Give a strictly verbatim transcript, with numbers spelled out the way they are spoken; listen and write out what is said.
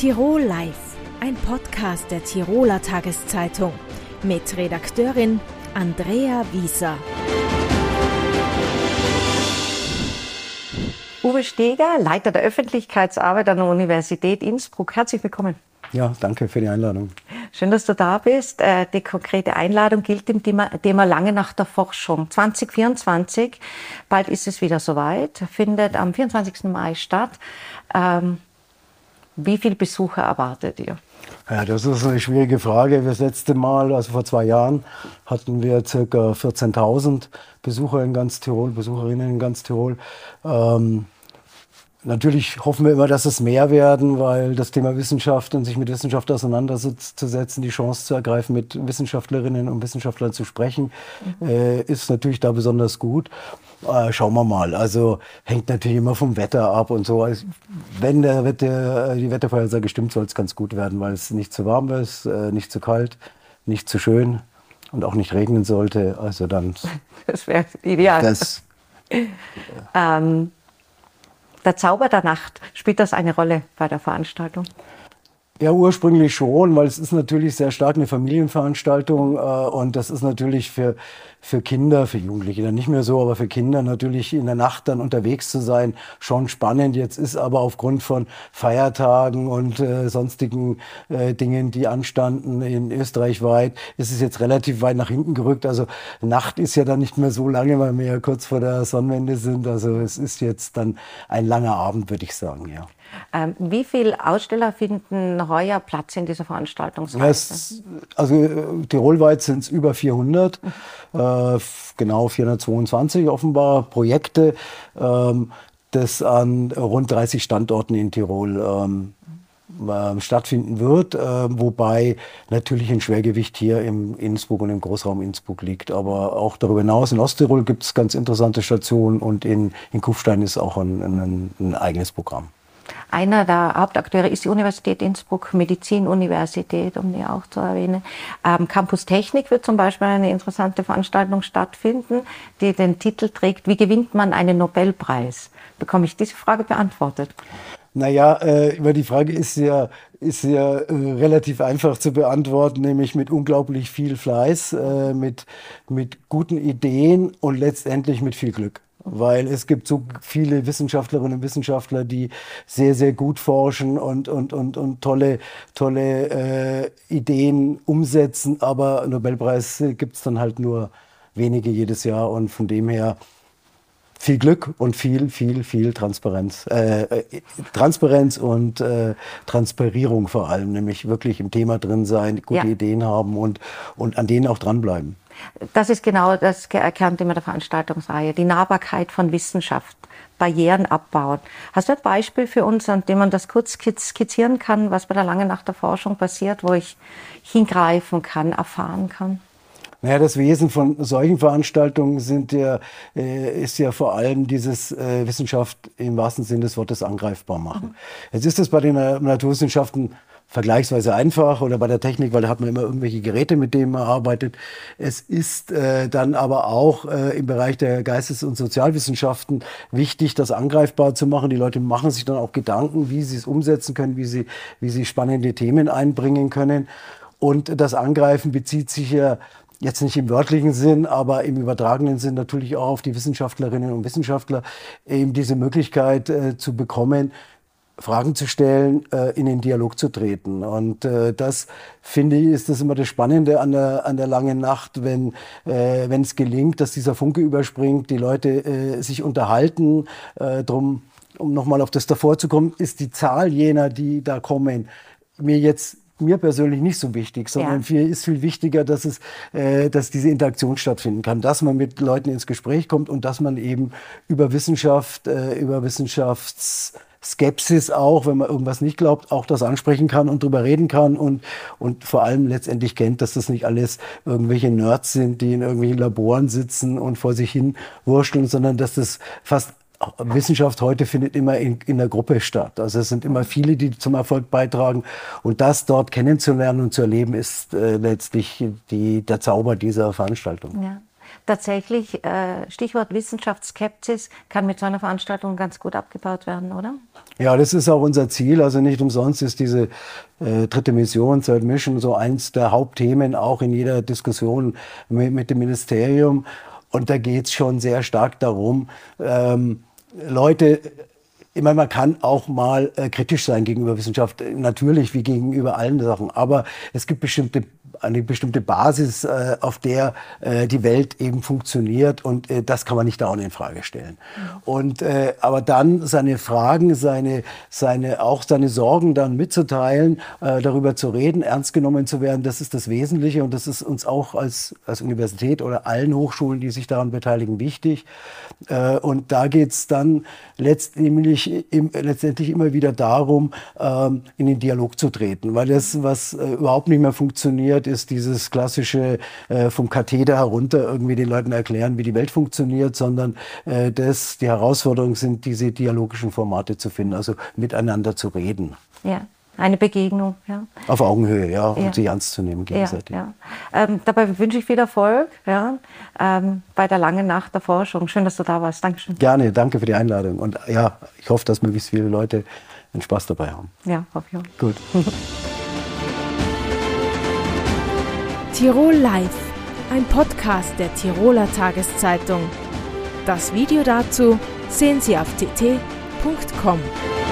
Tirol Live, ein Podcast der Tiroler Tageszeitung mit Redakteurin Andrea Wieser. Uwe Steger, Leiter der Öffentlichkeitsarbeit an der Universität Innsbruck. Herzlich willkommen. Ja, danke für die Einladung. Schön, dass du da bist. Die konkrete Einladung gilt dem Thema, Thema Lange Nacht der Forschung. zwanzig vierundzwanzig, bald ist es wieder soweit, findet am vierundzwanzigsten Mai statt. Ähm, wie viele Besucher erwartet ihr? Ja, das ist eine schwierige Frage. Das letzte Mal, also vor zwei Jahren, hatten wir ca. vierzehntausend Besucher in ganz Tirol, Besucherinnen in ganz Tirol. Ähm, Natürlich hoffen wir immer, dass es mehr werden, weil das Thema Wissenschaft und sich mit Wissenschaft auseinanderzusetzen, die Chance zu ergreifen, mit Wissenschaftlerinnen und Wissenschaftlern zu sprechen, mhm. äh, ist natürlich da besonders gut. Äh, schauen wir mal. Also hängt natürlich immer vom Wetter ab und so. Also, wenn der Wetter, die Wettervorhersage stimmt, soll es ganz gut werden, weil es nicht zu warm ist, äh, nicht zu kalt, nicht zu schön und auch nicht regnen sollte. Also dann. Das wäre ideal. Das, ja. ähm, Der Zauber der Nacht, spielt das eine Rolle bei der Veranstaltung? Ja, ursprünglich schon, weil es ist natürlich sehr stark eine Familienveranstaltung äh, und das ist natürlich für, für Kinder, für Jugendliche dann nicht mehr so, aber für Kinder natürlich in der Nacht dann unterwegs zu sein, schon spannend. Jetzt ist aber aufgrund von Feiertagen und äh, sonstigen äh, Dingen, die anstanden in Österreich weit, ist es jetzt relativ weit nach hinten gerückt. Also Nacht ist ja dann nicht mehr so lange, weil wir ja kurz vor der Sonnenwende sind. Also es ist jetzt dann ein langer Abend, würde ich sagen, ja. Ähm, wie viele Aussteller finden heuer Platz in dieser Veranstaltungsreihe? Es, also tirolweit sind es über vierhundert, mhm. äh, genau vierhundertzweiundzwanzig offenbar Projekte, ähm, das an rund dreißig Standorten in Tirol ähm, äh, stattfinden wird, äh, wobei natürlich ein Schwergewicht hier im Innsbruck und im Großraum Innsbruck liegt. Aber auch darüber hinaus in Osttirol gibt es ganz interessante Stationen und in, in Kufstein ist auch ein, ein, ein eigenes Programm. Einer der Hauptakteure ist die Universität Innsbruck, Medizinuniversität, um die auch zu erwähnen. Ähm, Campus Technik wird zum Beispiel eine interessante Veranstaltung stattfinden, die den Titel trägt, wie gewinnt man einen Nobelpreis? Bekomme ich diese Frage beantwortet? Naja, äh, über die Frage ist ja, ist ja äh, relativ einfach zu beantworten, nämlich mit unglaublich viel Fleiß, äh, mit, mit guten Ideen und letztendlich mit viel Glück. Weil es gibt so viele Wissenschaftlerinnen und Wissenschaftler, die sehr, sehr gut forschen und, und, und, und tolle, tolle äh, Ideen umsetzen. Aber Nobelpreis gibt es dann halt nur wenige jedes Jahr. Und von dem her viel Glück und viel, viel, viel Transparenz. Äh, Transparenz und äh, Transparierung vor allem. Nämlich wirklich im Thema drin sein, gute ja. Ideen haben und, und an denen auch dranbleiben. Das ist genau das Kernthema der Veranstaltungsreihe, die Nahbarkeit von Wissenschaft, Barrieren abbauen. Hast du ein Beispiel für uns, an dem man das kurz skizzieren kann, was bei der Langen Nacht der Forschung passiert, wo ich hingreifen kann, erfahren kann? Naja, das Wesen von solchen Veranstaltungen sind ja, äh, ist ja vor allem dieses äh, Wissenschaft im wahrsten Sinne des Wortes angreifbar machen. Mhm. Jetzt ist es bei den äh, Naturwissenschaften vergleichsweise einfach oder bei der Technik, weil da hat man immer irgendwelche Geräte, mit denen man arbeitet. Es ist äh, dann aber auch äh, im Bereich der Geistes- und Sozialwissenschaften wichtig, das angreifbar zu machen. Die Leute machen sich dann auch Gedanken, wie sie es umsetzen können, wie sie, wie sie spannende Themen einbringen können. Und das Angreifen bezieht sich ja jetzt nicht im wörtlichen Sinn, aber im übertragenen Sinn natürlich auch auf die Wissenschaftlerinnen und Wissenschaftler, eben diese Möglichkeit äh, zu bekommen, Fragen zu stellen, äh, in den Dialog zu treten. Und äh, das, finde ich, ist das immer das Spannende an der, an der Langen Nacht, wenn äh, wenn es gelingt, dass dieser Funke überspringt, die Leute äh, sich unterhalten. Äh, drum, um nochmal auf das davor zu kommen, ist die Zahl jener, die da kommen, mir jetzt mir persönlich nicht so wichtig, sondern ja. viel, ist viel wichtiger, dass es, äh, dass diese Interaktion stattfinden kann, dass man mit Leuten ins Gespräch kommt und dass man eben über Wissenschaft, äh, über Wissenschafts Skepsis auch, wenn man irgendwas nicht glaubt, auch das ansprechen kann und drüber reden kann und, und vor allem letztendlich kennt, dass das nicht alles irgendwelche Nerds sind, die in irgendwelchen Laboren sitzen und vor sich hin wurschteln, sondern dass das fast Wissenschaft heute findet immer in, in der Gruppe statt. Also es sind immer viele, die zum Erfolg beitragen. Und das dort kennenzulernen und zu erleben, ist äh, letztlich die, der Zauber dieser Veranstaltung. Ja. tatsächlich, äh, Stichwort Wissenschaftsskepsis, kann mit so einer Veranstaltung ganz gut abgebaut werden, oder? Ja, das ist auch unser Ziel. Also nicht umsonst ist diese äh, dritte Mission, Third Mission, so eins der Hauptthemen auch in jeder Diskussion mit, mit dem Ministerium. Und da geht es schon sehr stark darum, ähm, Leute, ich meine, man kann auch mal äh, kritisch sein gegenüber Wissenschaft, natürlich wie gegenüber allen Sachen, aber es gibt bestimmte eine bestimmte Basis, äh, auf der äh, die Welt eben funktioniert, und äh, das kann man nicht dauernd in Frage stellen. Mhm. Und äh, aber dann seine Fragen, seine seine auch seine Sorgen dann mitzuteilen, äh, darüber zu reden, ernst genommen zu werden, das ist das Wesentliche, und das ist uns auch als als Universität oder allen Hochschulen, die sich daran beteiligen, wichtig. Äh, und da geht es dann letztendlich im, letztendlich immer wieder darum, ähm, in den Dialog zu treten, weil das, was äh, überhaupt nicht mehr funktioniert, ist dieses klassische äh, vom Katheder herunter irgendwie den Leuten erklären, wie die Welt funktioniert, sondern äh, das, die Herausforderung sind, diese dialogischen Formate zu finden, also miteinander zu reden. Ja, eine Begegnung, ja. Auf Augenhöhe, ja, und ja. sie ernst zu nehmen gegenseitig. Ja, ja. Ähm, dabei wünsche ich viel Erfolg, ja, ähm, bei der langen Nacht der Forschung. Schön, dass du da warst. Dankeschön. Gerne, danke für die Einladung. Und ja, ich hoffe, dass möglichst viele Leute einen Spaß dabei haben. Ja, hoffe ich auch. Gut. Tirol Live, ein Podcast der Tiroler Tageszeitung. Das Video dazu sehen Sie auf t t punkt com.